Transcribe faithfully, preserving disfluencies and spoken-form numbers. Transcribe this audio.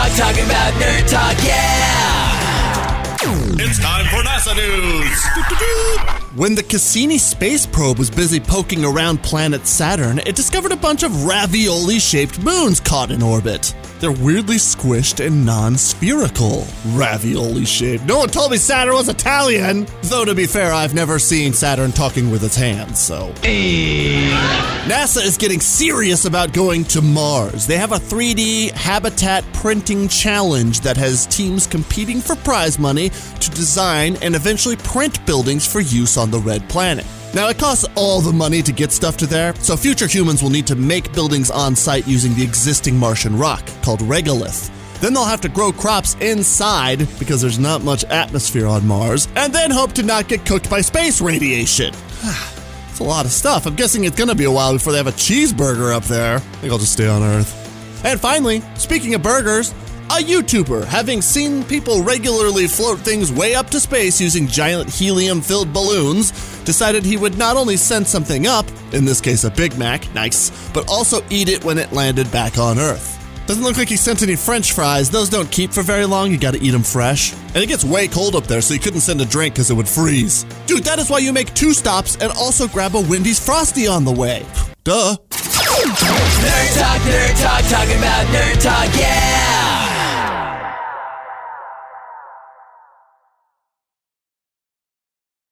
Talk, talking about Nerd Talk, yeah! It's time for NASA News! When the Cassini space probe was busy poking around planet Saturn, it discovered a bunch of ravioli-shaped moons caught in orbit. They're weirdly squished and non-spherical. Ravioli-shaped. No one told me Saturn was Italian! Though, to be fair, I've never seen Saturn talking with its hands, so... Hey. NASA is getting serious about going to Mars. They have a three D habitat printing challenge that has teams competing for prize money to design and eventually print buildings for use on the Red Planet. Now, it costs all the money to get stuff to there, so future humans will need to make buildings on site using the existing Martian rock, called regolith. Then they'll have to grow crops inside, because there's not much atmosphere on Mars, and then hope to not get cooked by space radiation. It's a lot of stuff. I'm guessing it's gonna be a while before they have a cheeseburger up there. I think I'll just stay on Earth. And finally, speaking of burgers, a YouTuber, having seen people regularly float things way up to space using giant helium-filled balloons, decided he would not only send something up, in this case a Big Mac, nice, but also eat it when it landed back on Earth. Doesn't look like he sent any French fries. Those don't keep for very long. You gotta eat them fresh. And it gets way cold up there, so you couldn't send a drink because it would freeze. Dude, that is why you make two stops and also grab a Wendy's Frosty on the way. Duh. Nerd Talk, Nerd Talk, talking about Nerd Talk, yeah!